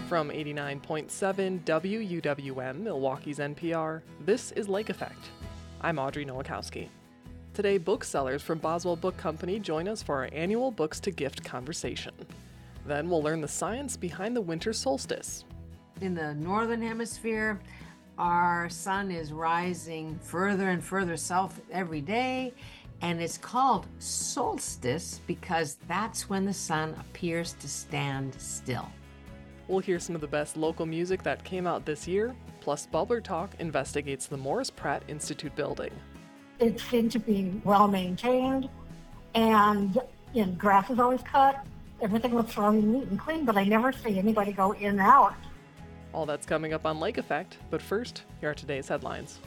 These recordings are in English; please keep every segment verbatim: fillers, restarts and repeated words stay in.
From eighty-nine point seven W U W M, Milwaukee's N P R, this is Lake Effect. I'm Audrey Nowakowski. Today, booksellers from Boswell Book Company join us for our annual Books to Gift conversation. Then we'll learn the science behind the winter solstice. In the northern hemisphere, our sun is rising further and further south every day, and it's called solstice because that's when the sun appears to stand still. We'll hear some of the best local music that came out this year, plus Bubbler Talk investigates the Morris Pratt Institute building. It seemed to be well maintained, and you know, grass is always cut. Everything looks really neat and clean, but I never see anybody go in and out. All that's coming up on Lake Effect, but first, here are today's headlines.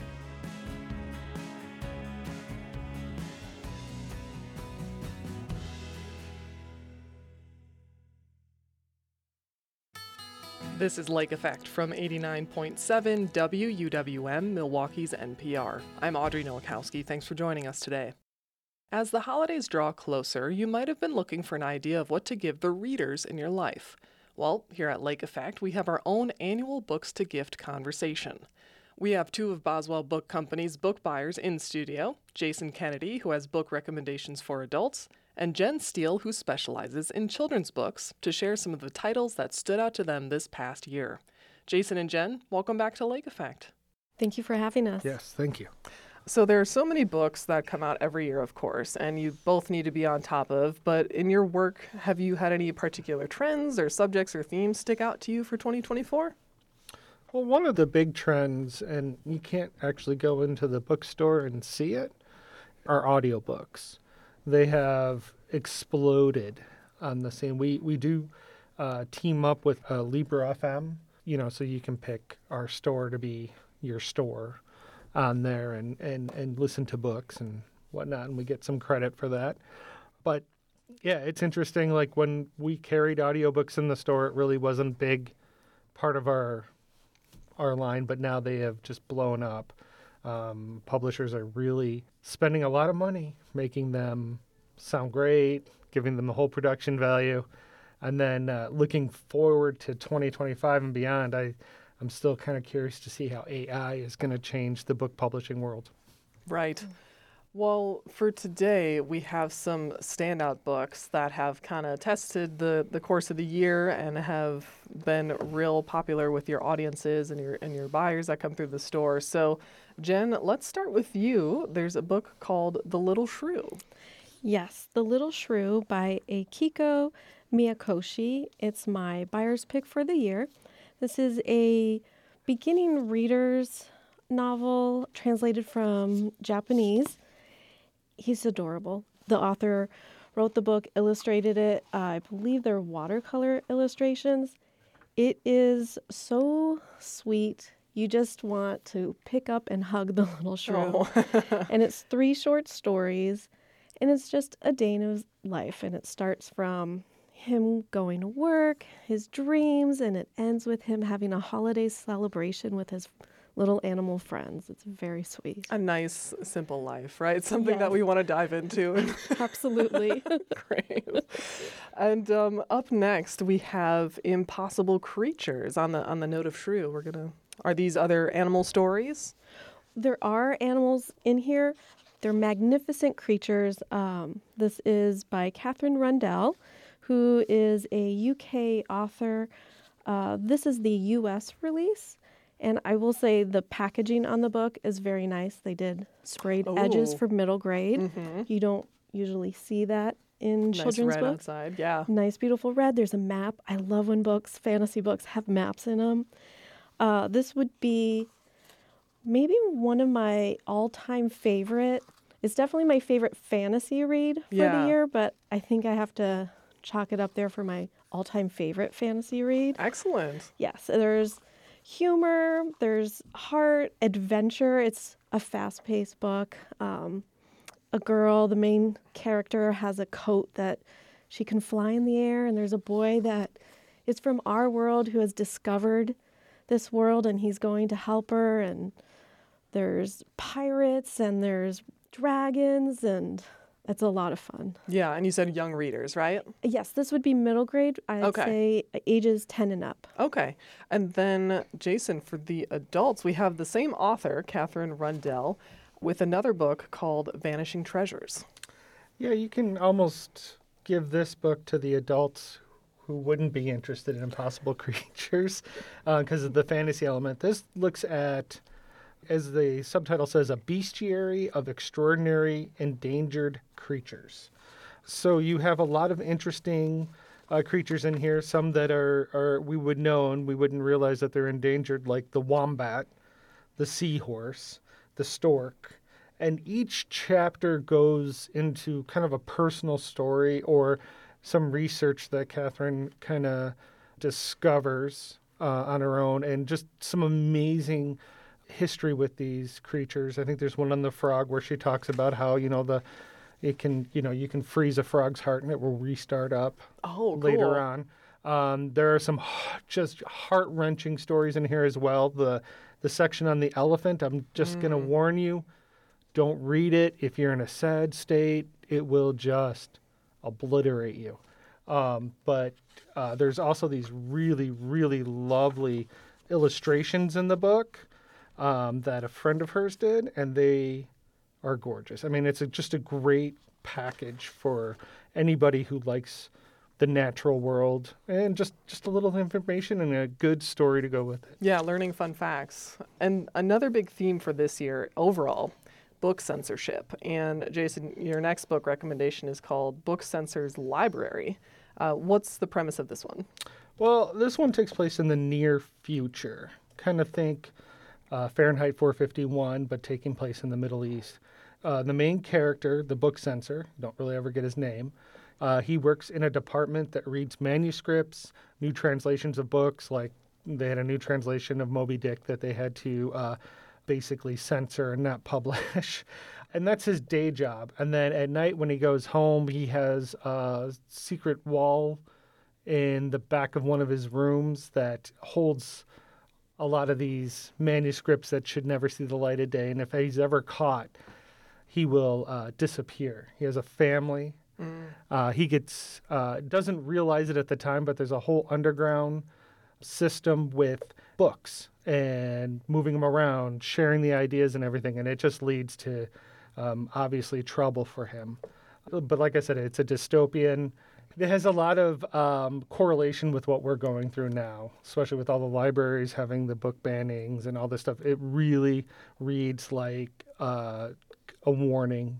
This is Lake Effect from eighty-nine point seven W U W M, Milwaukee's N P R. I'm Audrey Nowakowski. Thanks for joining us today. As the holidays draw closer, you might have been looking for an idea of what to give the readers in your life. Well, here at Lake Effect, we have our own annual Books to Gift conversation. We have two of Boswell Book Company's book buyers in studio, Jason Kennedy, who has book recommendations for adults, and Jen Steele, who specializes in children's books, to share some of the titles that stood out to them this past year. Jason and Jen, welcome back to Lake Effect. Thank you for having us. Yes, thank you. So there are so many books that come out every year, of course, and you both need to be on top of, but in your work, have you had any particular trends or subjects or themes stick out to you for twenty twenty-four? Well, one of the big trends, and you can't actually go into the bookstore and see it, are audiobooks. They have exploded on the scene. We we do uh, team up with uh, Libro F M, you know, so you can pick our store to be your store on there and, and, and listen to books and whatnot, and we get some credit for that. But yeah, it's interesting, like when we carried audiobooks in the store, it really wasn't a big part of our our line, but now they have just blown up. Um, publishers are really spending a lot of money making them sound great, giving them the whole production value. And then uh, looking forward to twenty twenty-five and beyond, I, I'm still kind of curious to see how A I is going to change the book publishing world. Right. Well, for today, we have some standout books that have kind of tested the, the course of the year and have been real popular with your audiences and your and your buyers that come through the store. So, Jen, let's start with you. There's a book called The Little Shrew. Yes, The Little Shrew by Akiko Miyakoshi. It's my buyer's pick for the year. This is a beginning reader's novel translated from Japanese. He's adorable. The author wrote the book, illustrated it. Uh, I believe they're watercolor illustrations. It is so sweet. You just want to pick up and hug the little shrew. Oh. And it's three short stories, and it's just a day in his life. And it starts from him going to work, his dreams, and it ends with him having a holiday celebration with his little animal friends. It's very sweet. A nice, simple life, right? Something Yes. that we want to dive into. Absolutely. Great. And um, up next, we have Impossible Creatures. On the on the note of shrew, we're gonna. Are these other animal stories? There are animals in here. They're magnificent creatures. Um, this is by Catherine Rundell, who is a U K author. Uh, this is the U S release. And I will say the packaging on the book is very nice. They did sprayed Ooh. edges for middle grade. Mm-hmm. You don't usually see that in Nice children's red books. outside, yeah. Nice, beautiful red. There's a map. I love when books, fantasy books, have maps in them. Uh, this would be maybe one of my all-time favorite. It's definitely my favorite fantasy read for Yeah. the year, but I think I have to chalk it up there for my all-time favorite fantasy read. Excellent. Yes, there's humor, there's heart, adventure. It's a fast-paced book. Um, a girl, the main character, has a coat that she can fly in the air, and there's a boy that is from our world who has discovered this world, and he's going to help her, and there's pirates, and there's dragons, and It's a lot of fun. Yeah, and you said young readers, right? Yes, this would be middle grade. I'd Okay. say ages ten and up. Okay. And then, Jason, for the adults, we have the same author, Catherine Rundell, with another book called Vanishing Treasures. Yeah, you can almost give this book to the adults who wouldn't be interested in impossible creatures because uh, of the fantasy element. This looks at, as the subtitle says, a bestiary of extraordinary endangered creatures. So you have a lot of interesting uh, creatures in here, some that are, are we would know and we wouldn't realize that they're endangered, like the wombat, the seahorse, the stork. And each chapter goes into kind of a personal story or some research that Catherine kind of discovers uh, on her own, and just some amazing history with these creatures. I think there's one on the frog where she talks about how, you know, the it can, you know, you can freeze a frog's heart and it will restart up Oh, later cool. on. Um, there are some h- just heart-wrenching stories in here as well. The the section on the elephant, I'm just Mm. going to warn you, don't read it if you're in a sad state. It will just obliterate you. Um, but uh, there's also these really, really lovely illustrations in the book um, that a friend of hers did, and they are gorgeous. I mean, it's a, just a great package for anybody who likes the natural world and just, just a little information and a good story to go with it. Yeah, learning fun facts. And another big theme for this year overall, book censorship. And Jason, your next book recommendation is called Book Censor's Library. Uh, what's the premise of this one? Well, this one takes place in the near future. Kind of think uh, Fahrenheit four fifty-one, but taking place in the Middle East. Uh, the main character, the book censor, don't really ever get his name. Uh, he works in a department that reads manuscripts, new translations of books. Like they had a new translation of Moby Dick that they had to uh, basically censor and not publish. And that's his day job. And then at night when he goes home, he has a secret wall in the back of one of his rooms that holds a lot of these manuscripts that should never see the light of day. And if he's ever caught, he will uh, disappear. He has a family. Mm. Uh, he gets uh, doesn't realize it at the time, but there's a whole underground system with books and moving them around, sharing the ideas and everything. And it just leads to um, obviously trouble for him. But like I said, it's a dystopian. It has a lot of um, correlation with what we're going through now, especially with all the libraries having the book bannings and all this stuff. It really reads like uh, a warning,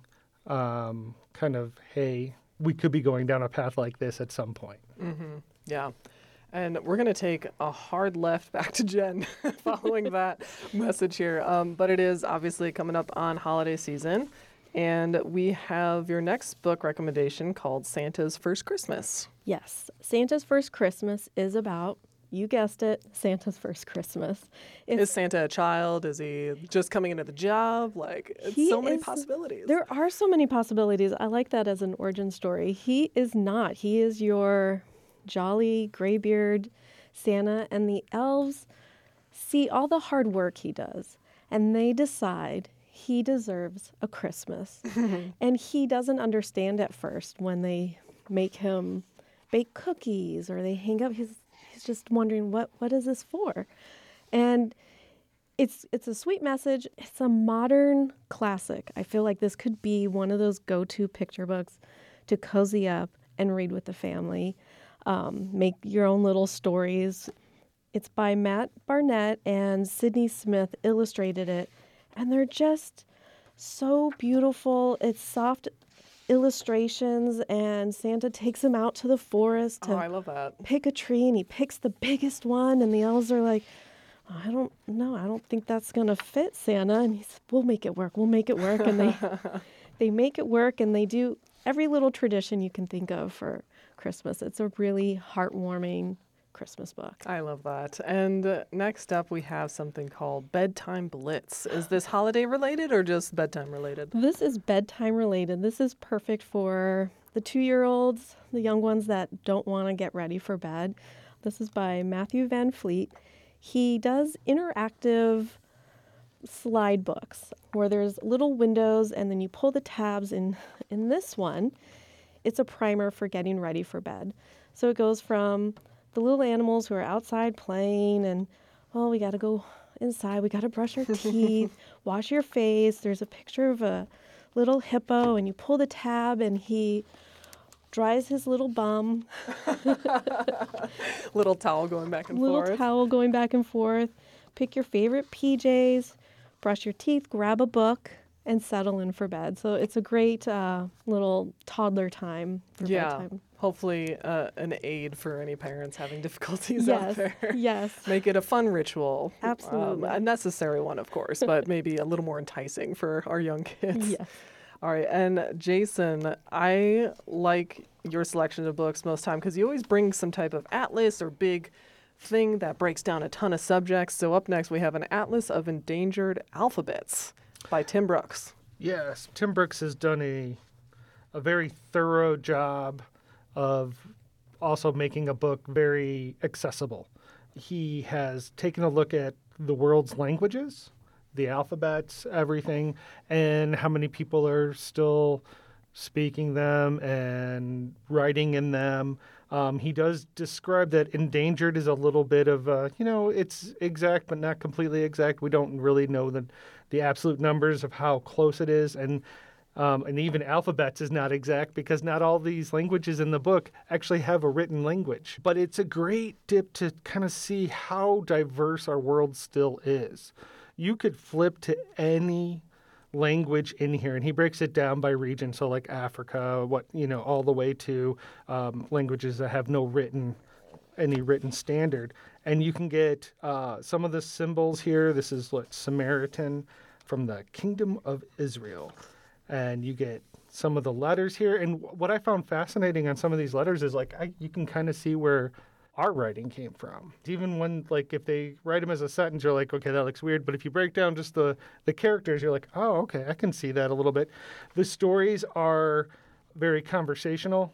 um, kind of, hey, we could be going down a path like this at some point. Mm-hmm. Yeah. And we're going to take a hard left back to Jen following that message here. Um, but it is obviously coming up on holiday season. And we have your next book recommendation called Santa's First Christmas. Yes, Santa's First Christmas is about, you guessed it, Santa's First Christmas. It's, is Santa a child? Is he just coming into the job? Like, it's He so many is- possibilities. There are so many possibilities. I like that as an origin story. He is not. He is your jolly graybeard Santa, and the elves see all the hard work he does, and they decide he deserves a Christmas. And he doesn't understand at first when they make him bake cookies or they hang up. He's he's just wondering, what what is this for? And it's it's a sweet message. It's a modern classic. I feel like this could be one of those go-to picture books to cozy up and read with the family. Um, make your own little stories. It's by Matt Barnett, and Sydney Smith illustrated it. And they're just so beautiful. It's soft illustrations, and Santa takes him out to the forest to oh, I love that. pick a tree, and he picks the biggest one, and the elves are like, I don't know, I don't think that's going to fit, Santa. And he's, we'll make it work, we'll make it work. And they they make it work, and they do every little tradition you can think of for Christmas. It's a really heartwarming Christmas book. I love that. And uh, next up, we have something called Bedtime Blitz. Is this holiday related or just bedtime related? This is bedtime related. This is perfect for the two-year-olds, the young ones that don't want to get ready for bed. This is by Matthew Van Fleet. He does interactive slide books where there's little windows and then you pull the tabs. In, in this one, it's a primer for getting ready for bed. So it goes from the little animals who are outside playing and, oh, we got to go inside. We got to brush our teeth, wash your face. There's a picture of a little hippo and you pull the tab and he dries his little bum. Little towel going back and little forth. towel going back and forth. Pick your favorite P Js, brush your teeth, grab a book, and settle in for bed. So it's a great uh, little toddler time for Yeah. bedtime. Hopefully uh, an aid for any parents having difficulties Yes, out there. yes. Make it a fun ritual. Absolutely. Um, a necessary one, of course, but maybe a little more enticing for our young kids. Yes. All right. And Jason, I like your selection of books most time because you always bring some type of atlas or big thing that breaks down a ton of subjects. So up next, we have an Atlas of Endangered Alphabets by Tim Brooks. Yes, Tim Brooks has done a a very thorough job of also making a book very accessible. He has taken a look at the world's languages, the alphabets, everything, and how many people are still speaking them and writing in them. Um, he does describe that endangered is a little bit of, uh, you know, it's exact but not completely exact. We don't really know the, the absolute numbers of how close it is. And um, and even alphabets is not exact because not all these languages in the book actually have a written language. But it's a great dip to kind of see how diverse our world still is. You could flip to any language in here, and he breaks it down by region. So like Africa, what, you know, all the way to um, languages that have no written, any written standard. And you can get uh, some of the symbols here. This is what Samaritan from the Kingdom of Israel. And you get some of the letters here. And what I found fascinating on some of these letters is like, I, you can kind of see where our writing came from. Even when, like, if they write them as a sentence, you're like, okay, that looks weird. But if you break down just the, the characters, you're like, oh, okay, I can see that a little bit. The stories are very conversational,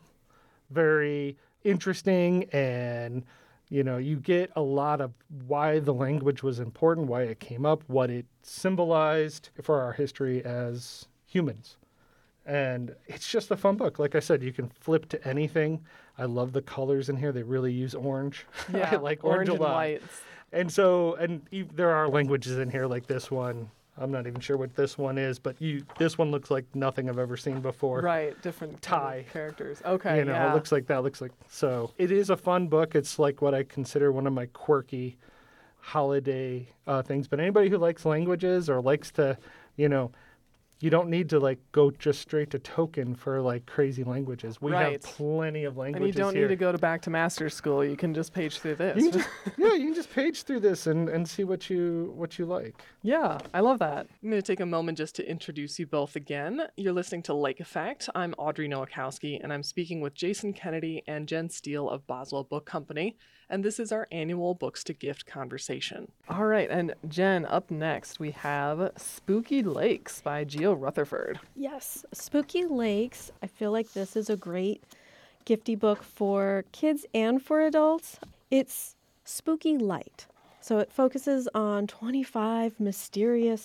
very interesting, and, you know, you get a lot of why the language was important, why it came up, what it symbolized for our history as humans. And it's just a fun book. Like I said, you can flip to anything. I love the colors in here. They really use orange. Yeah, I like orange, orange a and lot. whites. And so, and e- there are languages in here like this one. I'm not even sure what this one is, but you, this one looks like nothing I've ever seen before. Right, different kind of Thai. characters. Okay, You know, yeah. it looks like that. Looks like so. It is a fun book. It's like what I consider one of my quirky holiday uh, things. But anybody who likes languages or likes to, you know, you don't need to like go just straight to Tolkien for like crazy languages. We Right. have plenty of languages and you don't here. need to go to back to master's school. You can just page through this. You can just, yeah, you can just page through this and, and see what you what you like. Yeah, I love that. I'm going to take a moment just to introduce you both again. You're listening to Lake Effect. I'm Audrey Nowakowski, and I'm speaking with Jason Kennedy and Jen Steele of Boswell Book Company. And this is our annual Books to Gift conversation. All right, and Jen, up next, we have Spooky Lakes by Geo Rutherford. Yes, Spooky Lakes. I feel like this is a great gifty book for kids and for adults. It's spooky light. So it focuses on twenty-five mysterious,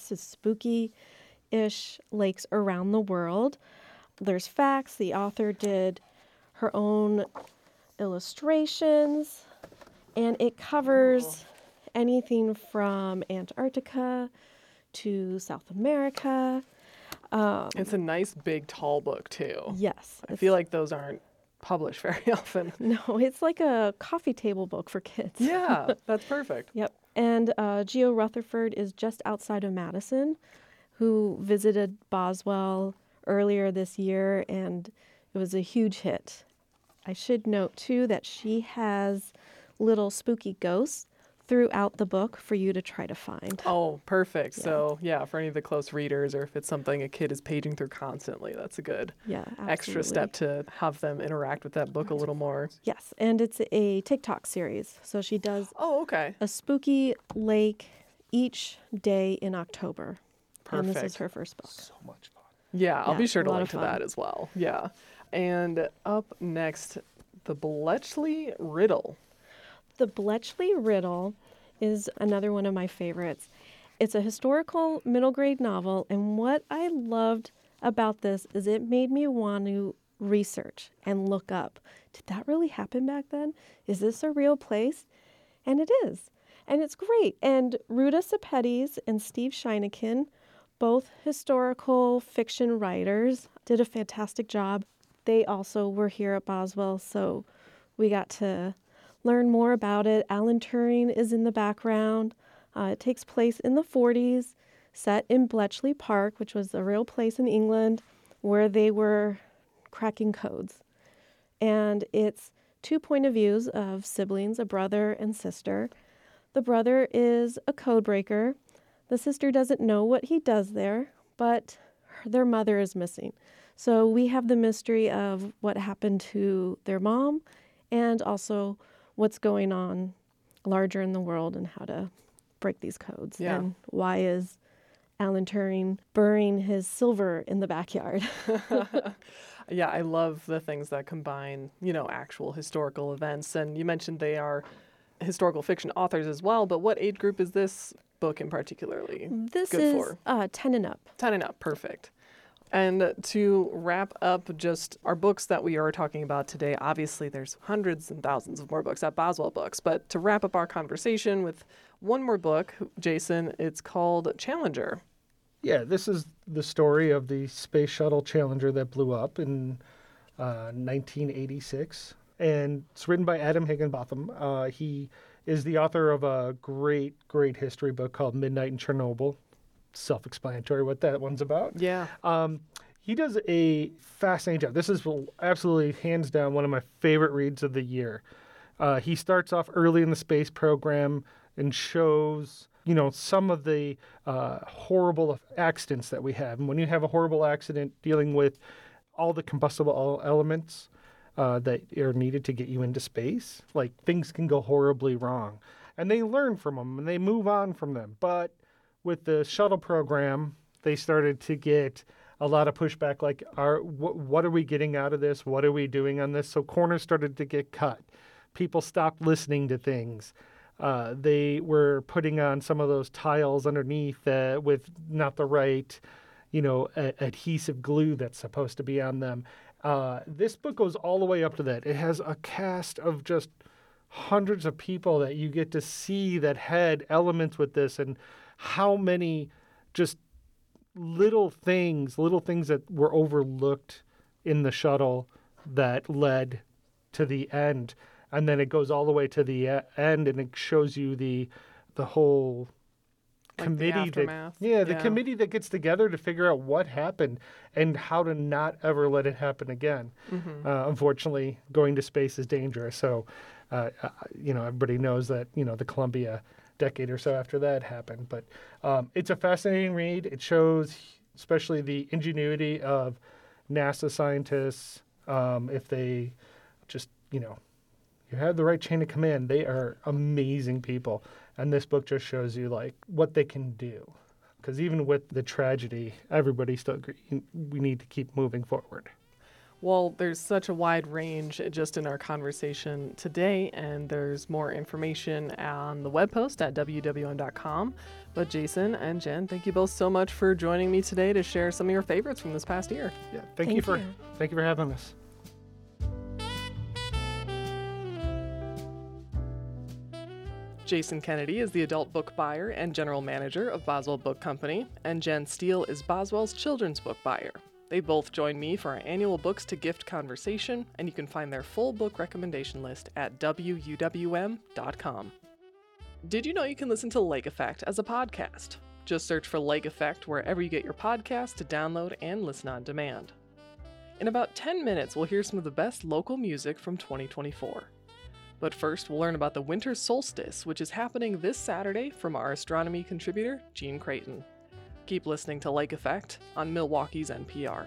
spooky-ish lakes around the world. There's facts. The author did her own illustrations, and it covers anything from Antarctica to South America. Um, It's a nice, big, tall book, too. yes. I feel like those aren't published very often. No, it's like a coffee table book for kids. Yeah, that's perfect. Yep. And uh, Geo Rutherford is just outside of Madison, who visited Boswell earlier this year, and it was a huge hit. I should note, too, that she has little spooky ghosts throughout the book for you to try to find. Oh, perfect. Yeah. So, yeah, for any of the close readers, or if it's something a kid is paging through constantly, that's a good Yeah, absolutely. extra step to have them interact with that book a little more. Yes, and it's a TikTok series. So she does Oh, okay. a spooky lake each day in October. And this is Perfect. her first book. So much fun. Yeah, I'll Yeah, be sure a to lot link of to fun. that as well. Yeah. And up next, the Bletchley Riddle. The Bletchley Riddle is another one of my favorites. It's a historical middle grade novel, and what I loved about this is it made me want to research and look up. Did that really happen back then? Is this a real place? And it is. And it's great. And Ruta Sepetys and Steve Scheinikin, both historical fiction writers, did a fantastic job. They also were here at Boswell, so we got to learn more about it. Alan Turing is in the background. Uh, it takes place in the forties, set in Bletchley Park, which was a real place in England where they were cracking codes. And it's two point of views of siblings, a brother and sister. The brother is a code breaker. The sister doesn't know what he does there, but their mother is missing. So we have the mystery of what happened to their mom and also what's going on larger in the world and how to break these codes. Yeah. And why is Alan Turing burying his silver in the backyard? Yeah, I love the things that combine, you know, actual historical events. And you mentioned they are historical fiction authors as well, but what age group is this book in particularly This good is for? Uh, ten and up. ten and up, perfect. And to wrap up just our books that we are talking about today, obviously there's hundreds and thousands of more books at Boswell Books, but to wrap up our conversation with one more book, Jason, it's called Challenger. Yeah, this is the story of the Space Shuttle Challenger that blew up in uh, nineteen eighty-six. And it's written by Adam Higginbotham. Uh, he is the author of a great, great history book called Midnight in Chernobyl. Self-explanatory what that one's about. Yeah. Um, he does a fascinating job. This is absolutely, hands down, one of my favorite reads of the year. Uh, he starts off early in the space program and shows, you know, some of the uh, horrible accidents that we have. And when you have a horrible accident dealing with all the combustible elements uh, that are needed to get you into space, like things can go horribly wrong. And they learn from them and they move on from them. But with the shuttle program, they started to get a lot of pushback, like, are, wh- what are we getting out of this? What are we doing on this? So corners started to get cut. People stopped listening to things. Uh, they were putting on some of those tiles underneath uh, with not the right, you know, a- adhesive glue that's supposed to be on them. Uh, this book goes all the way up to that. It has a cast of just hundreds of people that you get to see that had elements with this, and how many just little things, little things that were overlooked in the shuttle that led to the end. And then it goes all the way to the uh, end, and it shows you the the whole Like the committee that aftermath. yeah, the Yeah. committee that gets together to figure out what happened and how to not ever let it happen again. Mm-hmm. Uh, unfortunately, going to space is dangerous. So, uh, uh, you know, everybody knows that, you know, the Columbia decade or so after that happened. But um, it's a fascinating read. It shows especially the ingenuity of NASA scientists. Um, if they just, you know, you have the right chain of command, they are amazing people. And this book just shows you, like, what they can do. Because even with the tragedy, everybody still agree, we need to keep moving forward. Well, there's such a wide range just in our conversation today, and there's more information on the web post at w w m dot com. But Jason and Jen, thank you both so much for joining me today to share some of your favorites from this past year. Yeah, thank, Thank you for you. thank you for having us. Jason Kennedy is the adult book buyer and general manager of Boswell Book Company, and Jen Steele is Boswell's children's book buyer. They both join me for our annual Books to Gift conversation, and you can find their full book recommendation list at w u w m dot com. Did you know you can listen to Lake Effect as a podcast? Just search for Lake Effect wherever you get your podcasts to download and listen on demand. In about ten minutes, we'll hear some of the best local music from twenty twenty-four. But first, we'll learn about the winter solstice, which is happening this Saturday from our astronomy contributor, Gene Creighton. Keep listening to Lake Effect on Milwaukee's N P R.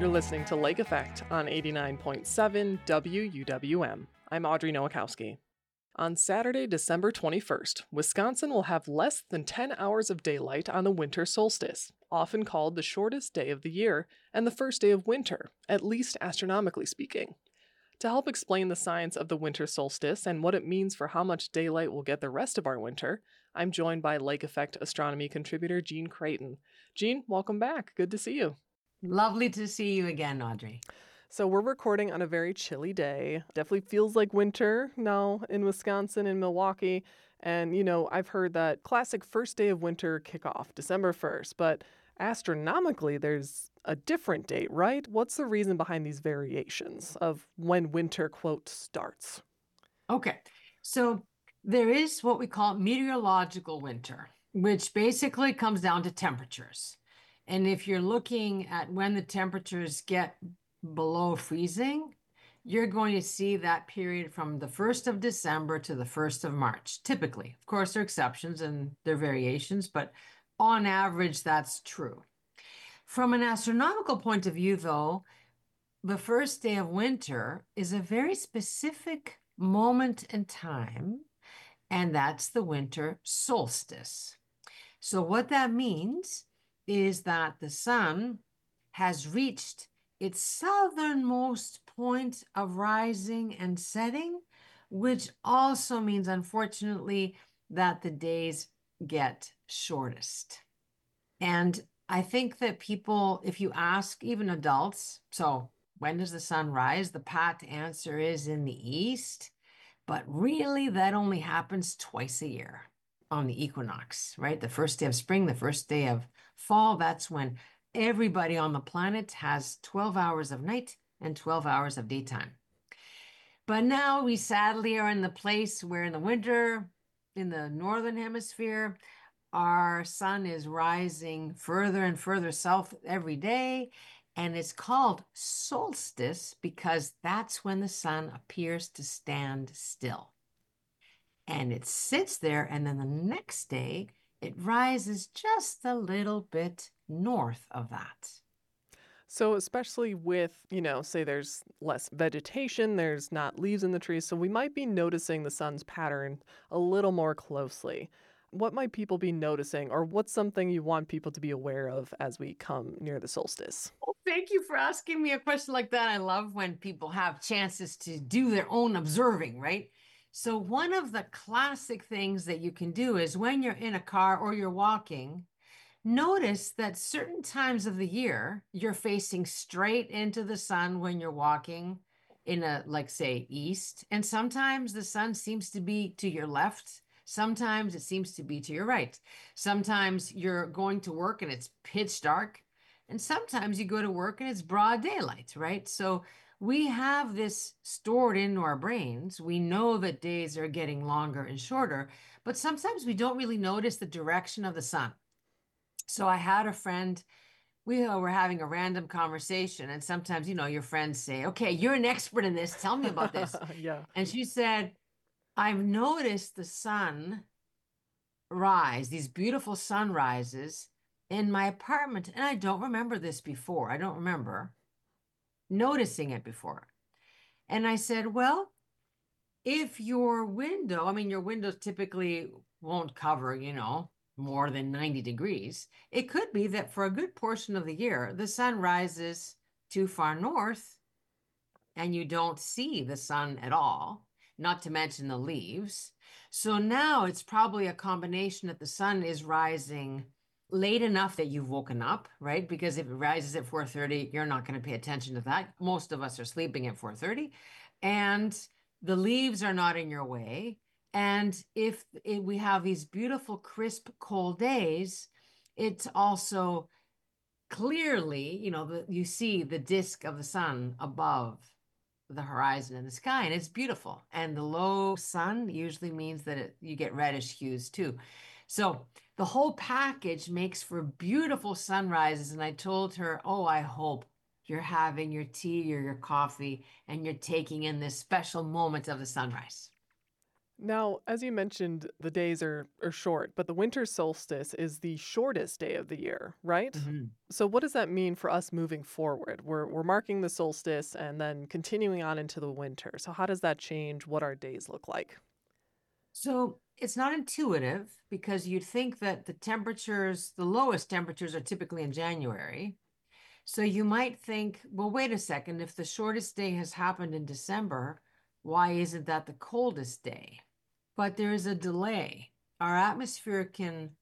You're listening to Lake Effect on eighty-nine point seven W U W M. I'm Audrey Nowakowski. On Saturday, December twenty-first, Wisconsin will have less than ten hours of daylight on the winter solstice, often called the shortest day of the year and the first day of winter, at least astronomically speaking. To help explain the science of the winter solstice and what it means for how much daylight we'll get the rest of our winter, I'm joined by Lake Effect astronomy contributor Jean Creighton. Jean, welcome back. Good to see you. Lovely to see you again, Audrey. So we're recording on a very chilly day. Definitely feels like winter now in Wisconsin and Milwaukee. And, you know, I've heard that classic first day of winter kickoff, December first, but astronomically, there's a different date, right? What's the reason behind these variations of when winter, quote, starts? Okay, so there is what we call meteorological winter, which basically comes down to temperatures. And if you're looking at when the temperatures get below freezing, you're going to see that period from the first of December to the first of March, typically. Of course, there are exceptions and there are variations, but on average, that's true. From an astronomical point of view, though, the first day of winter is a very specific moment in time, and that's the winter solstice. So what that means is that the sun has reached its southernmost point of rising and setting, which also means, unfortunately, that the days get shortest. And I think that people, if you ask even adults, so when does the sun rise? The pat answer is in the east, but really that only happens twice a year on the equinox, right? The first day of spring, the first day of fall, that's when everybody on the planet has twelve hours of night and twelve hours of daytime. But now we sadly are in the place where in the winter, in the northern hemisphere, our sun is rising further and further south every day, and it's called solstice because that's when the sun appears to stand still. And it sits there, and then the next day, it rises just a little bit north of that. So especially with, you know, say there's less vegetation, there's not leaves in the trees, so we might be noticing the sun's pattern a little more closely. What might people be noticing, or what's something you want people to be aware of as we come near the solstice? Well, thank you for asking me a question like that. I love when people have chances to do their own observing, right? So one of the classic things that you can do is when you're in a car or you're walking, notice that certain times of the year, you're facing straight into the sun when you're walking in a, like, say, east. And sometimes the sun seems to be to your left. Sometimes it seems to be to your right. Sometimes you're going to work and it's pitch dark. And sometimes you go to work and it's broad daylight, right? So we have this stored into our brains. We know that days are getting longer and shorter, but sometimes we don't really notice the direction of the sun. So I had a friend, we were having a random conversation, and sometimes, you know, your friends say, okay, you're an expert in this. Tell me about this. Yeah. And she said, I've noticed the sun rise, these beautiful sunrises in my apartment. And I don't remember this before. I don't remember noticing it before. And I said, well, if your window, I mean, your windows typically won't cover, you know, more than ninety degrees. It could be that for a good portion of the year, the sun rises too far north and you don't see the sun at all, not to mention the leaves. So now it's probably a combination that the sun is rising late enough that you've woken up, right? Because if it rises at four thirty, you're not going to pay attention to that. Most of us are sleeping at four thirty, and the leaves are not in your way. And if it, we have these beautiful, crisp, cold days, it's also clearly, you know, the, you see the disk of the sun above the horizon in the sky, and it's beautiful. And the low sun usually means that it, you get reddish hues too. So the whole package makes for beautiful sunrises. And I told her, oh, I hope you're having your tea or your coffee and you're taking in this special moment of the sunrise. Now, as you mentioned, the days are, are short, but the winter solstice is the shortest day of the year, right? Mhm. So what does that mean for us moving forward? We're, we're marking the solstice and then continuing on into the winter. So how does that change what our days look like? So it's not intuitive because you'd think that the temperatures, the lowest temperatures are typically in January. So you might think, well, wait a second, if the shortest day has happened in December, why isn't that the coldest day? But there is a delay. Our atmosphere can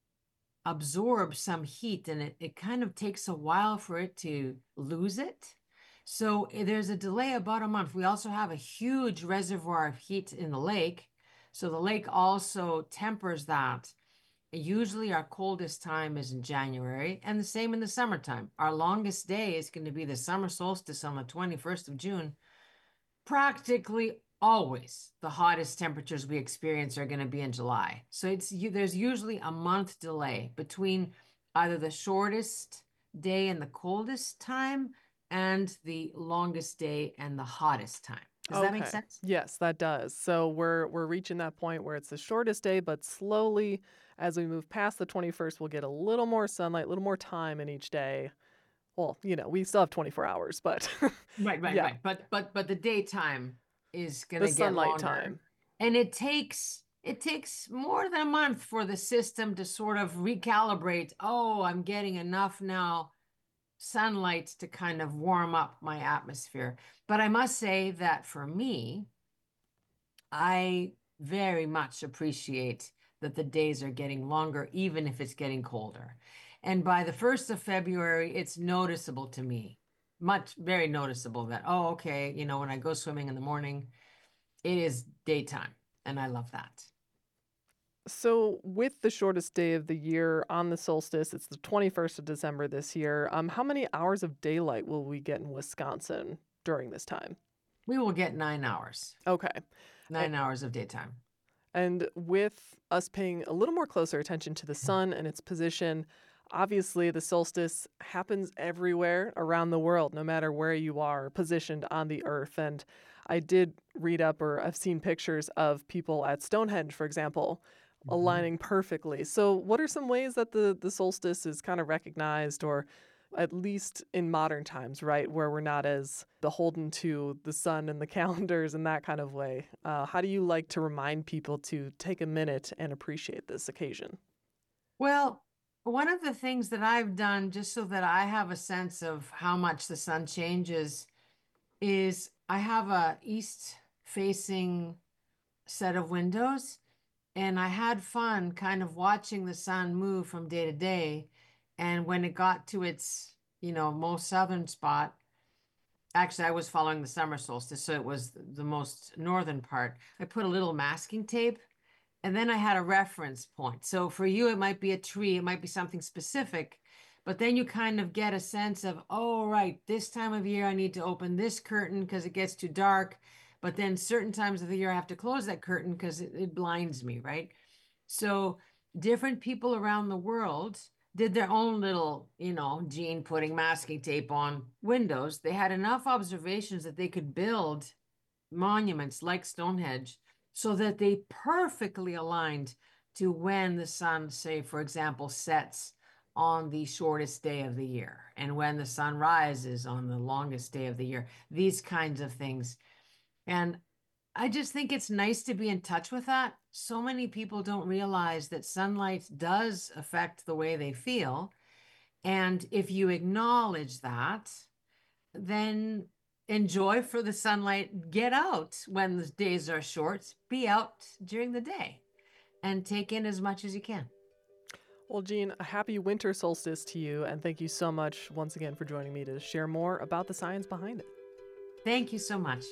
absorb some heat and it, it kind of takes a while for it to lose it. So eh, there's a delay about a month. We also have a huge reservoir of heat in the lake. So the lake also tempers that. Usually our coldest time is in January and the same in the summertime. Our longest day is going to be the summer solstice on the twenty-first of June. Practically always the hottest temperatures we experience are going to be in July. So it's there's usually a month delay between either the shortest day and the coldest time and the longest day and the hottest time. Does that make Okay. sense? Yes, that does. So we're we're reaching that point where it's the shortest day, but slowly as we move past the twenty-first, we'll get a little more sunlight, a little more time in each day. Well, you know, we still have twenty-four hours, but Right, right, yeah, right. But but but the daytime is the gonna get sunlight longer. time. And it takes it takes more than a month for the system to sort of recalibrate. Oh, I'm getting enough now sunlight to kind of warm up my atmosphere. But I must say that for me, I very much appreciate that the days are getting longer, even if it's getting colder. And by the first of February, it's noticeable to me, much, very noticeable that, oh, okay, you know, when I go swimming in the morning, it is daytime. And I love that. So with the shortest day of the year on the solstice, it's the twenty-first of December this year. Um, how many hours of daylight will we get in Wisconsin during this time? We will get nine hours, Okay. A- nine hours of daytime. And with us paying a little more closer attention to the sun and its position, obviously the solstice happens everywhere around the world, no matter where you are positioned on the earth. And I did read up or I've seen pictures of people at Stonehenge, for example, aligning perfectly. So what are some ways that the, the solstice is kind of recognized, or at least in modern times, right, where we're not as beholden to the sun and the calendars in that kind of way? Uh, how do you like to remind people to take a minute and appreciate this occasion? Well, one of the things that I've done just so that I have a sense of how much the sun changes is I have a east facing set of windows and I had fun kind of watching the sun move from day to day. And when it got to its, you know, most southern spot, actually I was following the summer solstice, so it was the most northern part. I put a little masking tape and then I had a reference point. So for you, it might be a tree, it might be something specific, but then you kind of get a sense of, oh, right, this time of year I need to open this curtain because it gets too dark. But then certain times of the year I have to close that curtain because it, it blinds me, right? So different people around the world did their own little, you know, gene putting masking tape on windows. They had enough observations that they could build monuments like Stonehenge so that they perfectly aligned to when the sun, say, for example, sets on the shortest day of the year and when the sun rises on the longest day of the year, these kinds of things. And I just think it's nice to be in touch with that. So many people don't realize that sunlight does affect the way they feel. And if you acknowledge that, then enjoy for the sunlight. Get out when the days are short. Be out during the day and take in as much as you can. Well, Jean, a happy winter solstice to you, and thank you so much once again for joining me to share more about the science behind it. Thank you so much.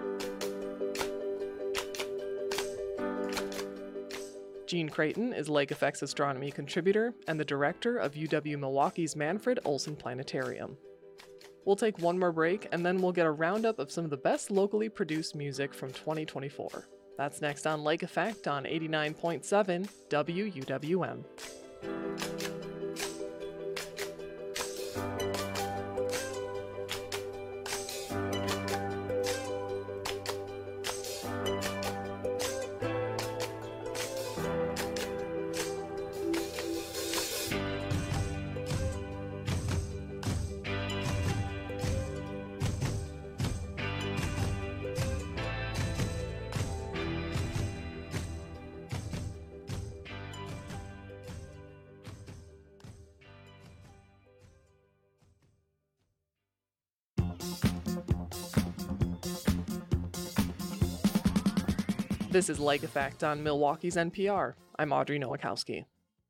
Jean Creighton is Lake Effect's astronomy contributor and the director of U W-Milwaukee's Manfred Olson Planetarium. We'll take one more break, and then we'll get a roundup of some of the best locally produced music from twenty twenty-four. That's next on Lake Effect on eighty-nine point seven W U W M. This is Lake Effect on Milwaukee's N P R. I'm Audrey Nowakowski.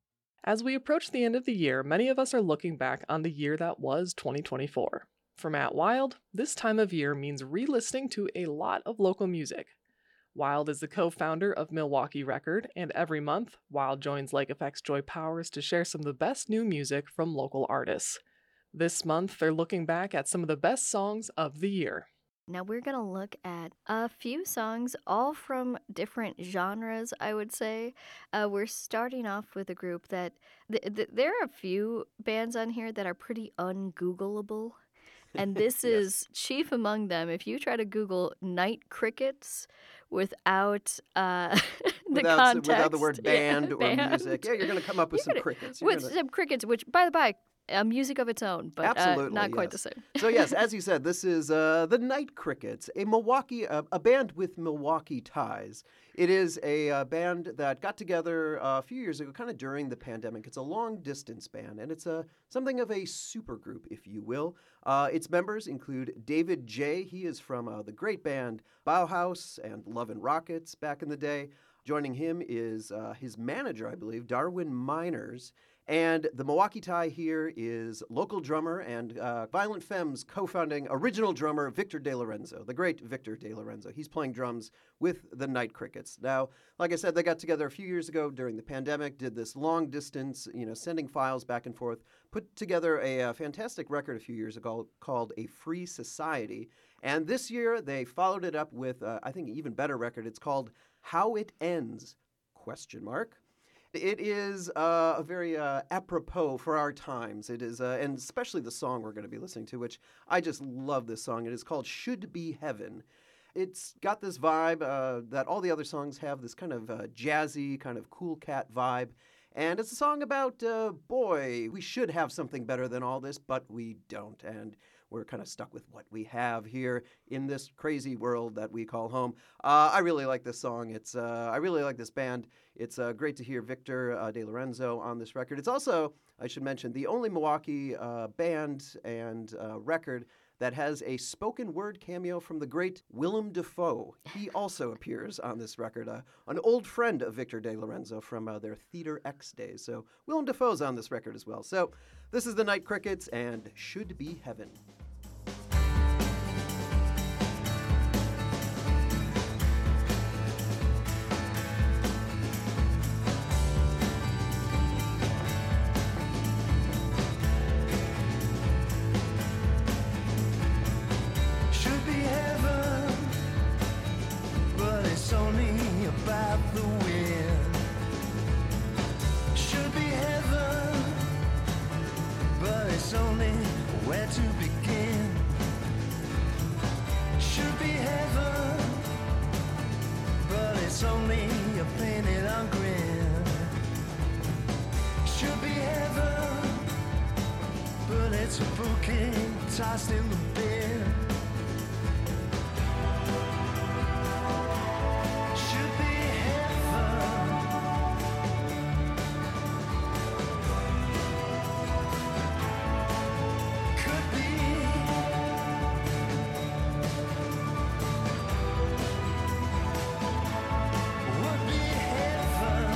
As we approach the end of the year, many of us are looking back on the year that was twenty twenty-four. For Matt Wild, this time of year means re-listening to a lot of local music. Wild is the co-founder of Milwaukee Record, and every month, Wild joins Lake Effect's Joy Powers to share some of the best new music from local artists. This month, they're looking back at some of the best songs of the year. Now we're going to look at a few songs, all from different genres, I would say. Uh, we're starting off with a group that, th- th- there are a few bands on here that are pretty ungoogleable. And this yes. is chief among them. If you try to Google Night Crickets without uh, the without, context. Without the word band yeah, or band. music. Yeah, you're going to come up with You're some gonna, crickets. You're with gonna... some crickets, which, by the by, a music of its own, but Absolutely, uh, not quite yes. the same. So yes, as you said, this is uh, the Night Crickets, a Milwaukee, uh, a band with Milwaukee ties. It is a uh, band that got together uh, a few years ago, kind of during the pandemic. It's a long-distance band, and it's a something of a supergroup, if you will. Uh, its members include David J. He is from uh, the great band Bauhaus and Love and Rockets back in the day. Joining him is uh, his manager, I believe, Darwin Miners. And the Milwaukee tie here is local drummer and uh, Violent Femmes co-founding original drummer Victor De Lorenzo, the great Victor De Lorenzo. He's playing drums with the Night Crickets. Now, like I said, they got together a few years ago during the pandemic, did this long distance, you know, sending files back and forth, put together a, a fantastic record a few years ago called A Free Society. And this year they followed it up with, uh, I think, an even better record. It's called How It Ends, question mark. It is uh, a very uh, apropos for our times. It is, uh, and especially the song we're going to be listening to, which I just love this song. It is called Should Be Heaven. It's got this vibe uh, that all the other songs have, this kind of uh, jazzy, kind of cool cat vibe. And it's a song about, uh, boy, we should have something better than all this, but we don't. And we're kind of stuck with what we have here in this crazy world that we call home. Uh, I really like this song. It's uh, I really like this band. It's uh, great to hear Victor uh, De Lorenzo on this record. It's also, I should mention, the only Milwaukee uh, band and uh, record that has a spoken word cameo from the great Willem Dafoe. He also appears on this record, uh, an old friend of Victor De Lorenzo from uh, their Theater X days. So Willem Dafoe's on this record as well. So this is the Night Crickets and Should Be Heaven. Tossed in the bed. Should be heaven. Could be. Would be heaven.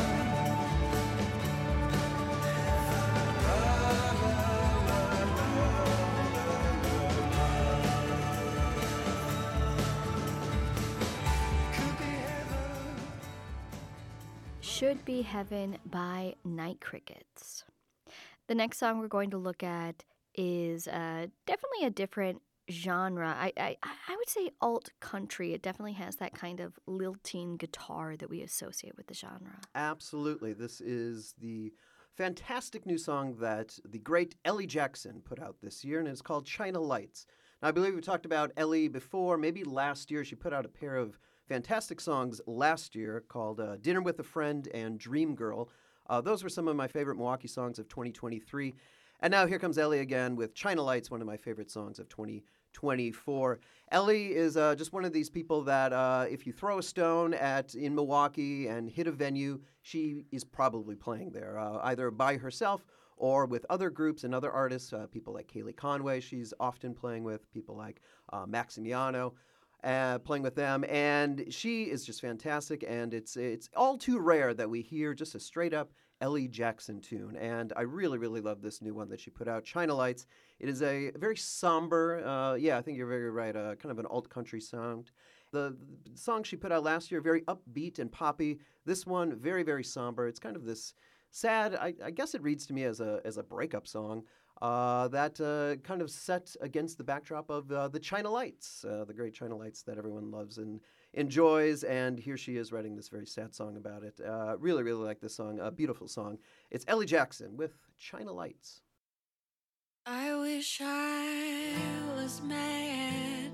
Should Be Heaven by Night Crickets. The next song we're going to look at is uh, definitely a different genre. I, I I would say alt country. It definitely has that kind of lilting guitar that we associate with the genre. Absolutely. This is the fantastic new song that the great Ellie Jackson put out this year, and it's called China Lights. Now, I believe we talked about Ellie before, maybe last year. She put out a pair of fantastic songs last year called uh, Dinner with a Friend and Dream Girl. Uh, those were some of my favorite Milwaukee songs of twenty twenty-three. And now here comes Ellie again with China Lights, one of my favorite songs of twenty twenty-four. Ellie is uh, just one of these people that uh, if you throw a stone at in Milwaukee and hit a venue, she is probably playing there, uh, either by herself or with other groups and other artists, uh, people like Kaylee Conway she's often playing with, people like uh, Maximiano. uh, playing with them, and she is just fantastic, and it's it's all too rare that we hear just a straight-up Ellie Jackson tune, and I really, really love this new one that she put out, China Lights. It is a very somber, uh, yeah, I think you're very right, uh, kind of an alt-country sound. The, the song she put out last year, very upbeat and poppy. This one, very, very somber. It's kind of this sad, I, I guess it reads to me as a as a breakup song uh, that uh, kind of set against the backdrop of uh, the China Lights, uh, the great China Lights that everyone loves and enjoys. And here she is writing this very sad song about it. Uh, really, really like this song. A beautiful song. It's Ellie Jackson with China Lights. I wish I was mad.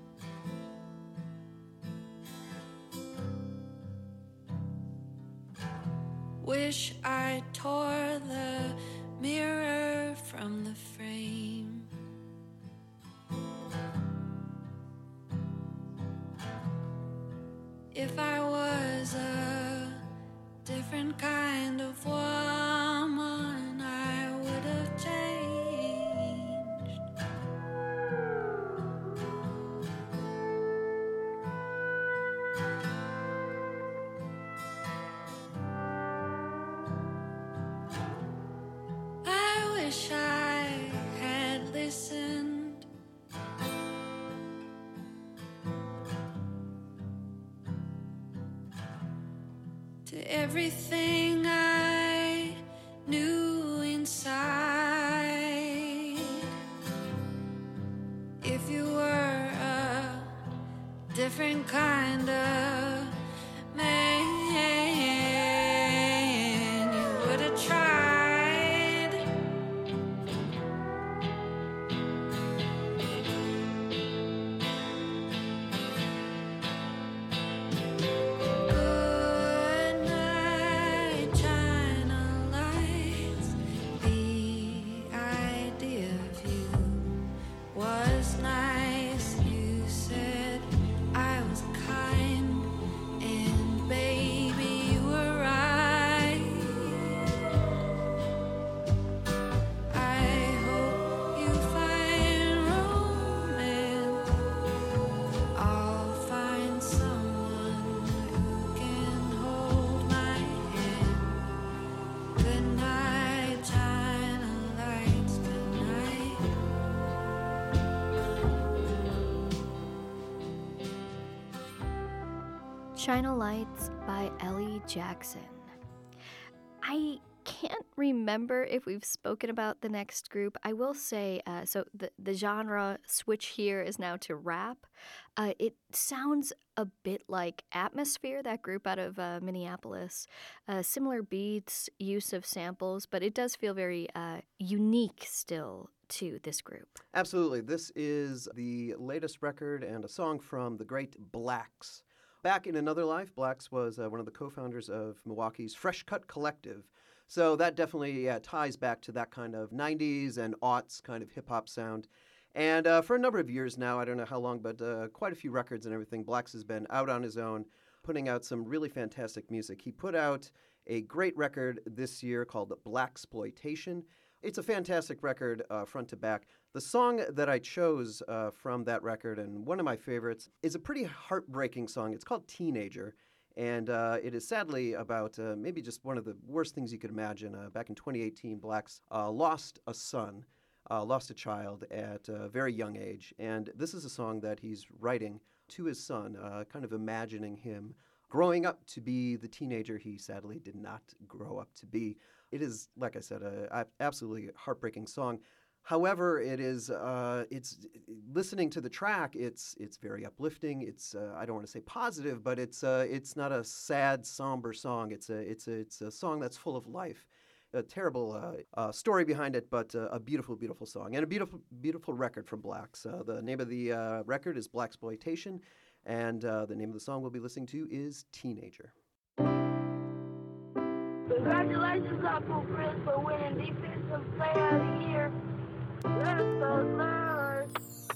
Wish I tore the mirror from the frame. If I was a different kind of woman, I would have changed. I wish I had listened to everything I knew inside. If you were a different kind of man, you would have tried. Good night, China Lights. The idea of you was nice. You said I was kind, and baby, you were right. I hope you find romance. I'll find someone who can hold my hand. Good night, China Lights. Good night. China Lights by Ellie Jackson. I can't remember if we've spoken about the next group. I will say, uh, so the, the genre switch here is now to rap. Uh, it sounds a bit like Atmosphere, that group out of uh, Minneapolis. Uh, similar beats, use of samples, but it does feel very uh, unique still to this group. Absolutely. This is the latest record and a song from the great Blacks. Back in another life, Blacks was uh, one of the co-founders of Milwaukee's Fresh Cut Collective. So that definitely yeah, ties back to that kind of nineties and aughts kind of hip-hop sound. And uh, for a number of years now, I don't know how long, but uh, quite a few records and everything, Blacks has been out on his own, putting out some really fantastic music. He put out a great record this year called Blaxploitation. It's a fantastic record uh, front to back. The song that I chose uh, from that record, and one of my favorites, is a pretty heartbreaking song. It's called Teenager, and uh, it is sadly about uh, maybe just one of the worst things you could imagine. Uh, back in twenty eighteen, Blacks uh, lost a son, uh, lost a child at a very young age, and this is a song that he's writing to his son, uh, kind of imagining him growing up to be the teenager he sadly did not grow up to be. It is, like I said, a absolutely heartbreaking song. However, it is uh, it's listening to the track. It's it's very uplifting. It's uh, I don't want to say positive, but it's uh, it's not a sad, somber song. It's a it's a it's a song that's full of life. A terrible uh, uh, story behind it, but uh, a beautiful, beautiful song and a beautiful, beautiful record from Blacks. Uh, the name of the uh, record is Blaxploitation, and uh, the name of the song we'll be listening to is Teenager. Congratulations, Uncle Chris, for winning Defensive Player of the Year. Let's go, Nerds.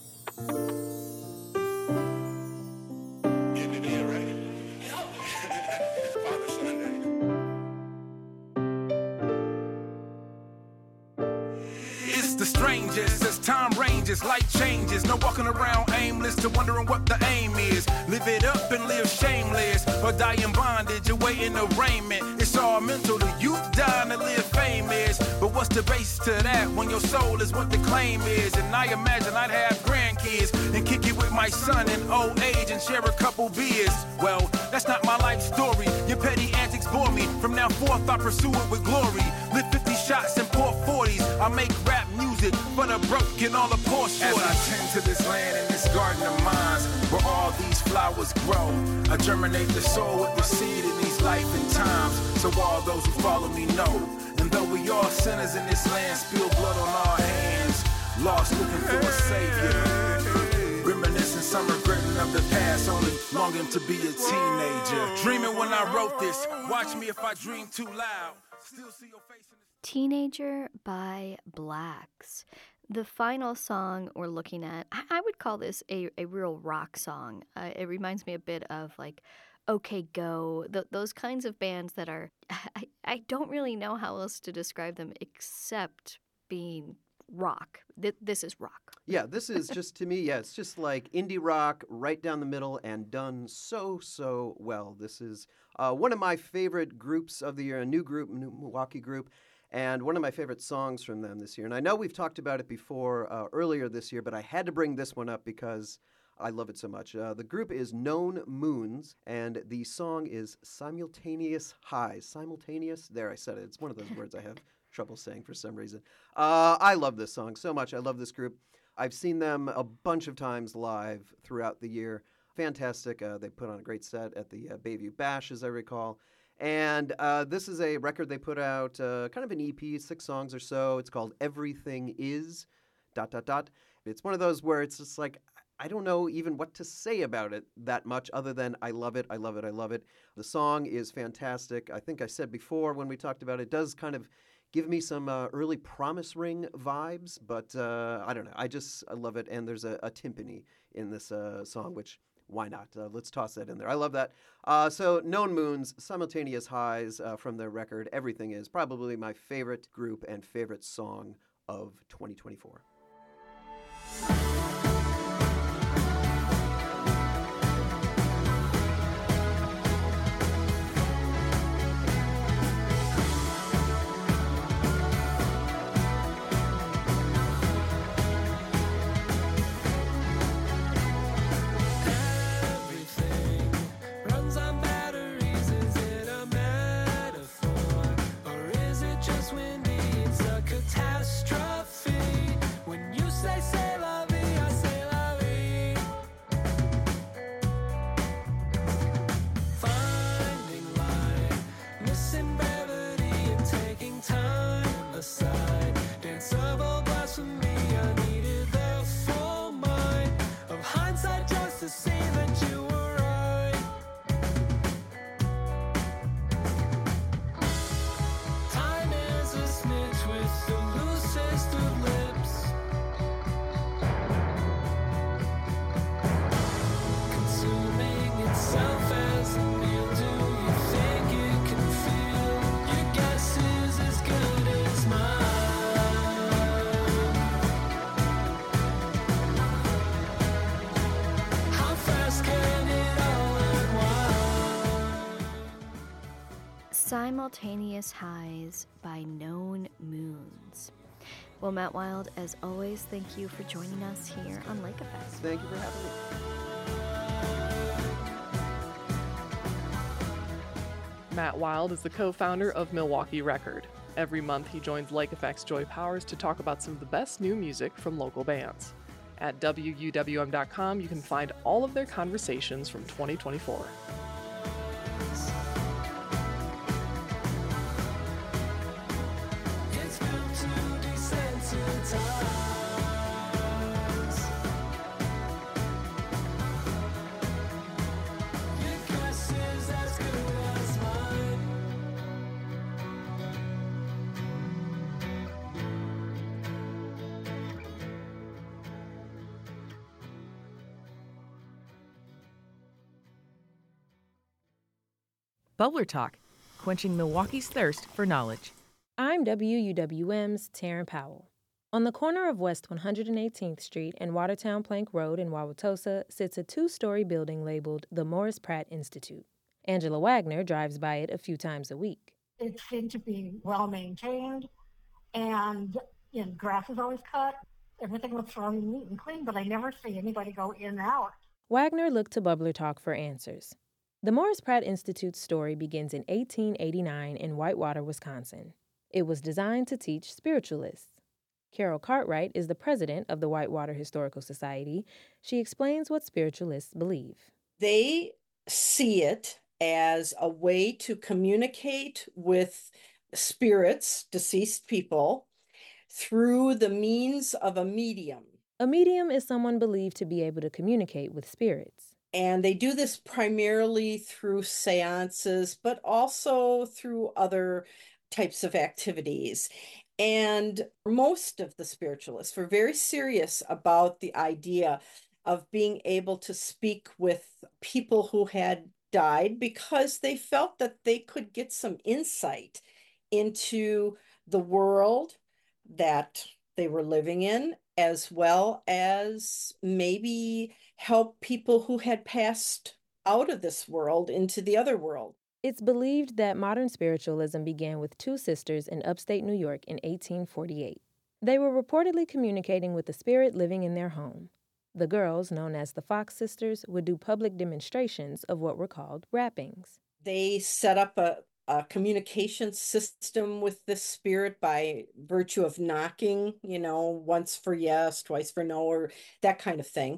Getting it in, right? Father Sunday. It's the the strangest. As time ranges, life changes. No walking around aimless to wondering what the aim is. Live it up and live shameless, or die in bondage, awaiting arraignment. It's all mental. The youth dying to live famous. But what's the base to that when your soul is what the claim is? And I imagine I'd have grandkids and kick it with my son in old age and share a couple beers. Well, that's not my life story. Your petty antics bore me. From now forth, I pursue it with glory. Live fifty shots and pour forties. I make rap music for the broke and all the poor shorties. As I tend to this land and this garden of mine, where all these flowers grow, I germinate the soul with the seed in these life and times. So all those who follow me know. And though we all sinners in this land, spill blood on our hands, lost looking for a savior. Reminiscing some regretting of the past, only longing to be a teenager. Dreaming when I wrote this, watch me if I dream too loud. Still see your face in the Teenager by Blacks. The final song we're looking at, I, I would call this a, a real rock song. Uh, it reminds me a bit of like OK Go, th- those kinds of bands that are, I, I don't really know how else to describe them except being rock. Th- this is rock. Yeah, this is just, to me, yeah, it's just like indie rock right down the middle and done so, so well. This is uh, one of my favorite groups of the year, a new group, new Milwaukee group, and one of my favorite songs from them this year. And I know we've talked about it before uh, earlier this year, but I had to bring this one up because I love it so much. Uh, the group is Known Moons, and the song is Simultaneous Highs. Simultaneous? There, I said it. It's one of those words I have trouble saying for some reason. Uh, I love this song so much. I love this group. I've seen them a bunch of times live throughout the year. Fantastic. Uh, they put on a great set at the uh, Bayview Bash, as I recall. And uh, this is a record they put out, uh, kind of an E P, six songs or so. It's called Everything Is, dot, dot, dot. It's one of those where it's just like, I don't know even what to say about it that much other than I love it, I love it, I love it. The song is fantastic. I think I said before when we talked about it, it does kind of give me some uh, early Promise Ring vibes, but uh, I don't know. I just I love it, and there's a, a timpani in this uh, song, which why not? Uh, let's toss that in there. I love that. Uh, so Known Moons, Simultaneous Highs uh, from their record, Everything Is, probably my favorite group and favorite song of twenty twenty-four. Simultaneous Highs by Known Moons. Well, Matt Wild, as always, thank you for joining us here on Lake Effect. Thank you for having me. Matt Wild is the co-founder of Milwaukee Record. Every month he joins Lake Effect's Joy Powers to talk about some of the best new music from local bands. At W U W M dot com you can find all of their conversations from twenty twenty-four. Bubbler Talk, quenching Milwaukee's thirst for knowledge. I'm W U W M's Taryn Powell. On the corner of West one hundred eighteenth Street and Watertown Plank Road in Wauwatosa sits a two-story building labeled the Morris Pratt Institute. Angela Wagner drives by it a few times a week. It seemed to be well maintained, and you know, grass is always cut. Everything looks really neat and clean, but I never see anybody go in and out. Wagner looked to Bubbler Talk for answers. The Morris Pratt Institute's story begins in eighteen eighty-nine in Whitewater, Wisconsin. It was designed to teach spiritualists. Carol Cartwright is the president of the Whitewater Historical Society. She explains what spiritualists believe. They see it as a way to communicate with spirits, deceased people, through the means of a medium. A medium is someone believed to be able to communicate with spirits. And they do this primarily through seances, but also through other types of activities. And most of the spiritualists were very serious about the idea of being able to speak with people who had died because they felt that they could get some insight into the world that they were living in, as well as maybe help people who had passed out of this world into the other world. It's believed that modern spiritualism began with two sisters in upstate New York in eighteen forty-eight. They were reportedly communicating with the spirit living in their home. The girls, known as the Fox Sisters, would do public demonstrations of what were called rappings. They set up a, a communication system with the spirit by virtue of knocking, you know, once for yes, twice for no, or that kind of thing.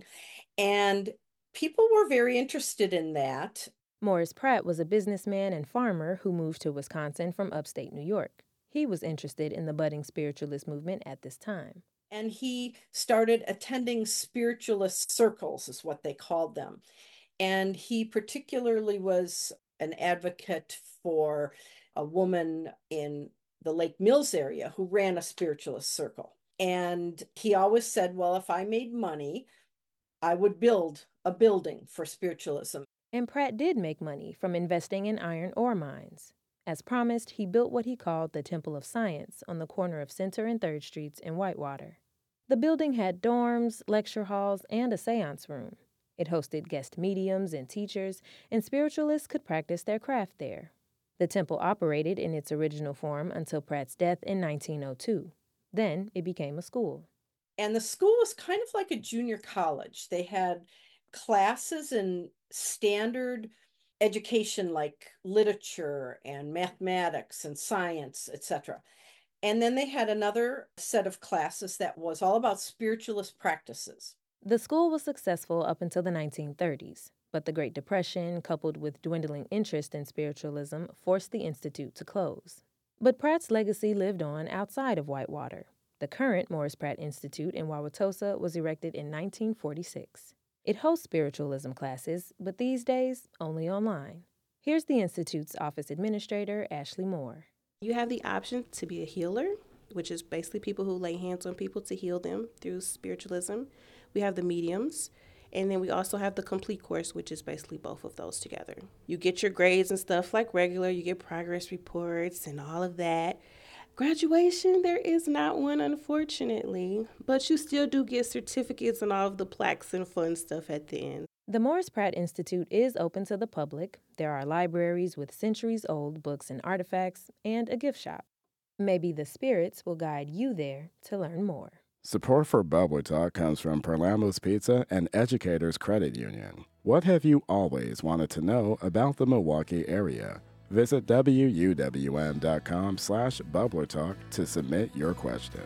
And people were very interested in that. Morris Pratt was a businessman and farmer who moved to Wisconsin from upstate New York. He was interested in the budding spiritualist movement at this time. And he started attending spiritualist circles, is what they called them. And he particularly was an advocate for a woman in the Lake Mills area who ran a spiritualist circle. And he always said, well, if I made money, I would build a building for spiritualism. And Pratt did make money from investing in iron ore mines. As promised, he built what he called the Temple of Science on the corner of Center and third Streets in Whitewater. The building had dorms, lecture halls, and a seance room. It hosted guest mediums and teachers, and spiritualists could practice their craft there. The temple operated in its original form until Pratt's death in nineteen oh two. Then it became a school. And the school was kind of like a junior college. They had classes in standard education like literature and mathematics and science, et cetera. And then they had another set of classes that was all about spiritualist practices. The school was successful up until the nineteen thirties, but the Great Depression, coupled with dwindling interest in spiritualism, forced the institute to close. But Pratt's legacy lived on outside of Whitewater. The current Morris Pratt Institute in Wauwatosa was erected in nineteen forty-six. It hosts spiritualism classes, but these days, only online. Here's the Institute's office administrator, Ashley Moore. You have the option to be a healer, which is basically people who lay hands on people to heal them through spiritualism. We have the mediums, and then we also have the complete course, which is basically both of those together. You get your grades and stuff like regular. You get progress reports and all of that. Graduation, there is not one, unfortunately, but you still do get certificates and all of the plaques and fun stuff at the end. The Morris Pratt Institute is open to the public. There are libraries with centuries-old books and artifacts, and a gift shop. Maybe the spirits will guide you there to learn more. Support for Bubbler Talk comes from Perlamo's Pizza and Educators Credit Union. What have you always wanted to know about the Milwaukee area? Visit W U W M dot com slash Bubbler Talk to submit your question.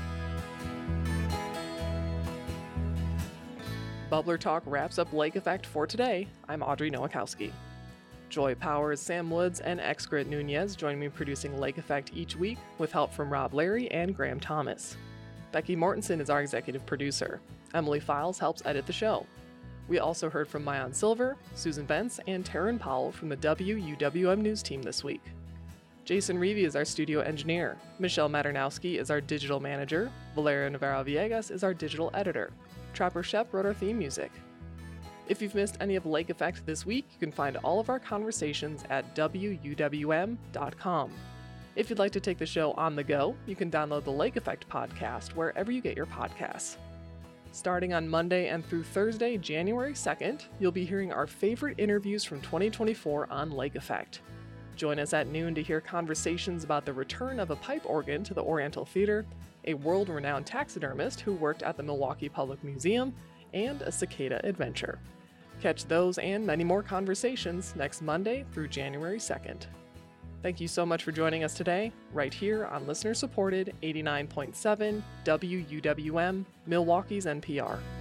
Bubbler Talk wraps up Lake Effect for today. I'm Audrey Nowakowski. Joy Powers, Sam Woods, and Excrit Nunez join me producing Lake Effect each week with help from Rob Larry and Graham Thomas. Becky Mortensen is our executive producer. Emily Files helps edit the show. We also heard from Mayan Silver, Susan Bentz, and Taryn Powell from the W U W M News team this week. Jason Reevy is our studio engineer. Michelle Maternowski is our digital manager. Valeria Navarro-Villegas is our digital editor. Trapper Shep wrote our theme music. If you've missed any of Lake Effect this week, you can find all of our conversations at W U W M dot com. If you'd like to take the show on the go, you can download the Lake Effect podcast wherever you get your podcasts. Starting on Monday and through Thursday, January second, you'll be hearing our favorite interviews from twenty twenty-four on Lake Effect. Join us at noon to hear conversations about the return of a pipe organ to the Oriental Theater, a world-renowned taxidermist who worked at the Milwaukee Public Museum, and a cicada adventure. Catch those and many more conversations next Monday through January second. Thank you so much for joining us today, right here on listener-supported eighty-nine point seven W U W M, Milwaukee's N P R.